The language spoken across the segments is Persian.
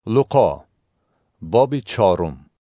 لوقا باب 4.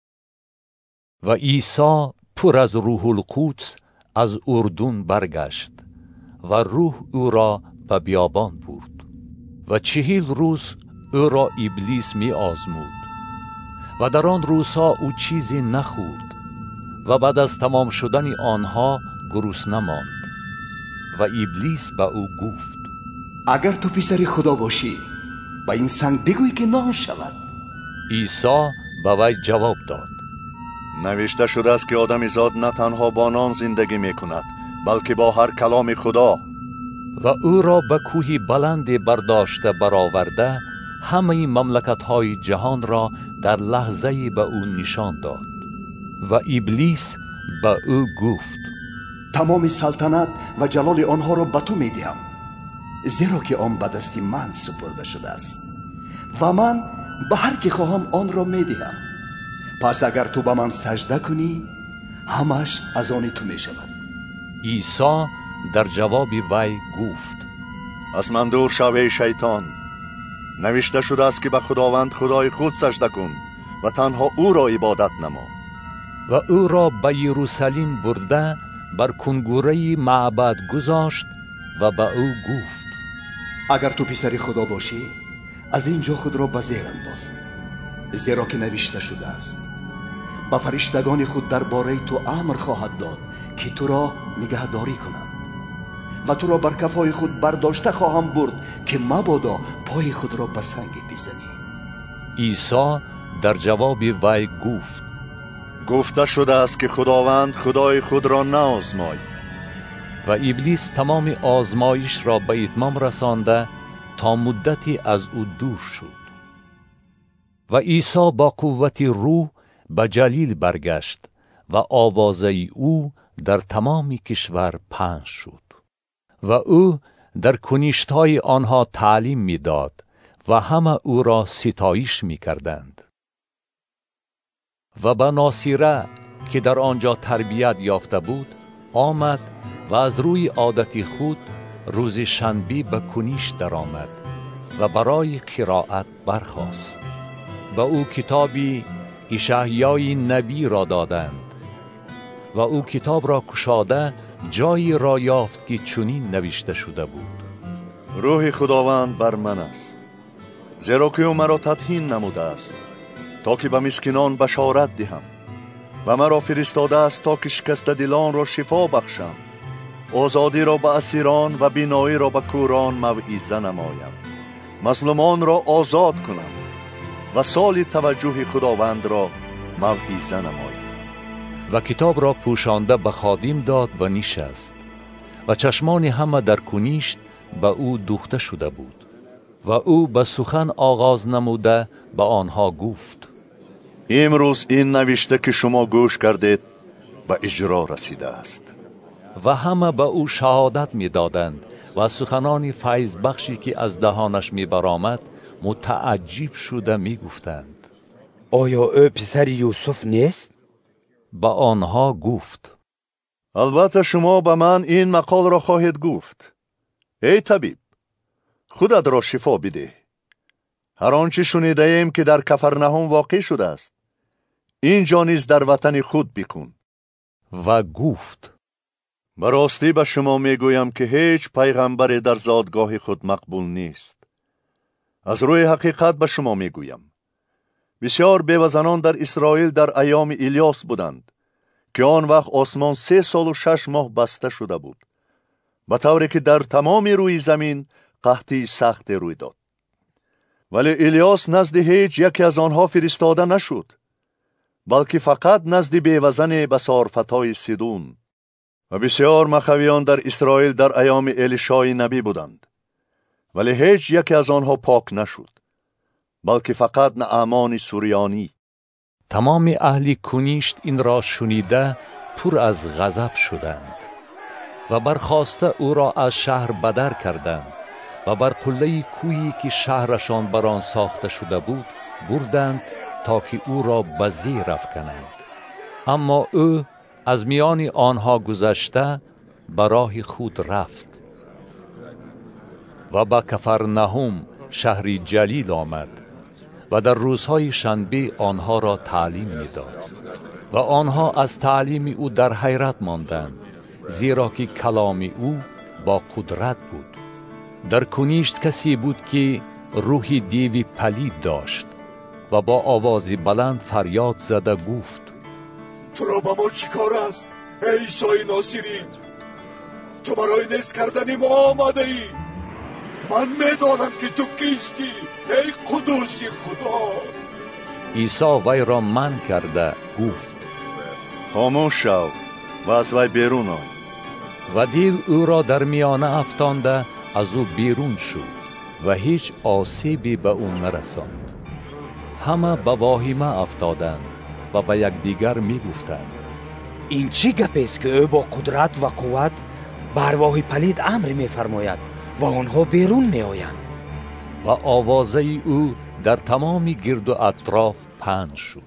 و عیسی پر از روح القدس از اردن برگشت و روح او را به بیابان برد و 40 روز او را ابلیس می آزمود و در آن روزها او چیزی نخورد و بعد از تمام شدن آنها گرسنه ماند. و ابلیس به او گفت: اگر تو پسر خدا باشی با این سنگ بگوی که نان شود. عیسی به وی جواب داد: نوشته شده است که آدمیزاد نه تنها با نان زندگی می کند بلکه با هر کلام خدا. و او را به کوهی بلندی برداشته برآورده همه مملکت‌های جهان را در لحظه‌ای به او نشان داد. و ابلیس به او گفت: تمام سلطنت و جلال آنها را به تو می دهم، زیرا که آن به دست من سپرده شده است و من به هر که خواهم آن را می دهم. پس اگر تو به من سجده کنی همش از آن تو می شود. عیسی در جواب وی گفت: از من دور شو ای شیطان، نوشته شده است که به خداوند خدای خود سجده کن و تنها او را عبادت نما. و او را به یروشلیم برده بر کنگوره معبد گذاشت و به او گفت: اگر تو پسر خدا باشی از اینجا خود را به زیر انداز، زیرا که نوشته شده است به فرشتگان خود درباره تو امر خواهد داد که تو را نگهداری کنند و تو را بر کفای خود برداشته خواهم برد که مبادا پای خود را به سنگ بزنی. عیسی در جواب وی گفت: گفته شده است که خداوند خدای خود را نآزمای. و ابلیس تمام آزمایش را به اتمام رسانده تا مدتی از او دور شد. و عیسی با قوت روح به جلیل برگشت و آوازه او در تمام کشور پخش شد و او در کنیشت‌های آنها تعلیم می‌داد و همه او را ستایش می‌کردند. و به ناصره که در آنجا تربیت یافته بود آمد و از روی عادت خود روز شنبه به کنیشت درآمد و برای قرائت برخاست. و او کتابی اشعیای نبی را دادند و او کتاب را گشاده جایی را یافت که چنین نوشته شده بود: روح خداوند بر من است، زیرا که او مرا تطهین نموده است تا که به مسکینان بشارت دهم و مرا فرستاده است تا که شکسته دلان را شفا بخشم، آزادی را به اسیران و بینایی را به کوران موعظه نمایم، مظلومان را آزاد کنم و سال توجه خداوند را موعظه نمایم. و کتاب را پوشانده به خادم داد و نشست و چشمان همه در کنیشت به او دوخته شده بود. و او به سخن آغاز نموده به آنها گفت: امروز این نوشته که شما گوش کردید به اجرا رسیده است. و همه به او شهادت می دادند و سخنان فیض بخشی که از دهانش می برآمد متعجب شده می گفتند: آیا او پسر یوسف نیست؟ به آنها گفت: البته شما به من این مقال را خواهید گفت: ای طبیب، خودت را شفا بده. هر آنچه شنیده ایم که در کفرنهم واقع شده است اینجا نیز در وطن خود بکن. و گفت: به راستی به شما میگویم که هیچ پیغمبری در زادگاه خود مقبول نیست. از روی حقیقت به شما میگویم بسیار بیوه‌زنان در اسرائیل در ایام الیاس بودند که آن وقت آسمان 3 سال و 6 ماه بسته شده بود، به طوری که در تمام روی زمین قحطی سخت روی داد. ولی الیاس نزد هیچ یکی از آنها فرستاده نشد، بلکه فقط نزد بیوه‌زن بسارفتای سیدون. و بسیار مخویان در اسرائیل در ایام الیشای نبی بودند، ولی هیچ یکی از آنها پاک نشد، بلکه فقط نعمان سوریانی. تمام اهل کنیشت این را شنیده پر از غضب شدند و برخاسته او را از شهر بدر کردند و بر قله کوهی که شهرشان بر آن ساخته شده بود بردند تا که او را به زیر افکنند. اما او از میان آنها گذشته به راه خود رفت و به کفرنهم شهری جلیل آمد و در روزهای شنبه آنها را تعلیم می‌داد و آنها از تعلیم او در حیرت ماندند، زیرا که کلام او با قدرت بود. در کنیشت کسی بود که روحی دیوی پلید داشت و با آوازی بلند فریاد زده گفت: تو را با ما چی کار است ای عیسی ناصری؟ تو برای نیست کردن ما آمده ای؟ من میدانم که تو کیستی ای قدوس خدا. عیسی وی را منع کرده گفت: خاموش شو و از وی بیرون آی. و دیو او را در میانه افکانده از او بیرون شد و هیچ آسیبی به او نرساند. همه به واهمه افتادند و به یکدیگر میگفتند: این چی گپ است که او با قدرت و قوت بر ارواح پلید امر می‌فرماید و آنها بیرون میآیند؟ و آوازه او در تمام گرد و اطراف پخش شد.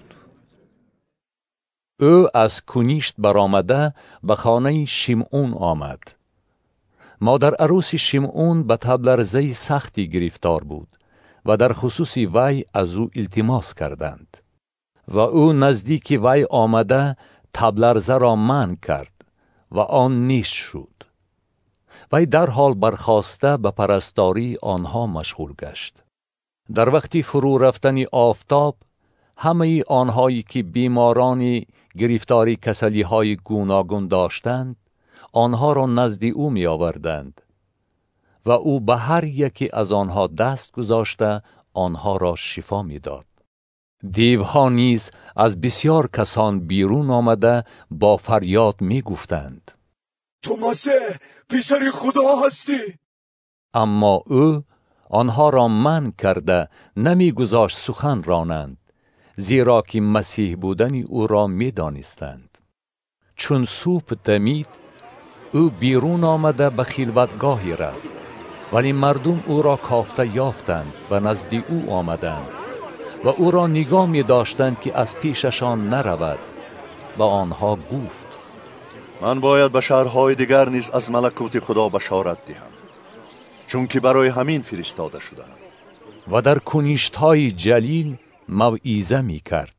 او از کنیشت برآمده به خانه شیمعون آمد. مادر عروس شیمعون به تب لرزه سختی گرفتار بود و در خصوص وی از او التماس کردند و او نزدیک وی آمده تب لرزه را منع کرد و آن نیست شد. وی در حال برخاسته به پرستاری آنها مشغول گشت. در وقتی فرو رفتن آفتاب همه آنهایی که بیمارانی گرفتاری کسلی های گوناگون داشتند آنها را نزد او می آوردند و او به هر یکی از آنها دست گذاشته آنها را شفا می داد. دیوها نیز از بسیار کسان بیرون آمده با فریاد می گفتند: تو مسیح پسر خدا هستی. اما او آنها را منع کرده نمی گذاشت سخن رانند، زیرا که مسیح بودن او را می دانستند. چون صبح دمید او بیرون آمده به خلوتگاهی رفت، ولی مردم او را کافته یافتند و نزد او آمدند و او را نگاه می داشتند که از پیششان نرود. با آنها گفت: من باید به شهرهای دیگر نیز از ملکوت خدا بشارت دهم، چون که برای همین فرستاده شدم. و در کنیشت‌های جلیل موعظه می کرد.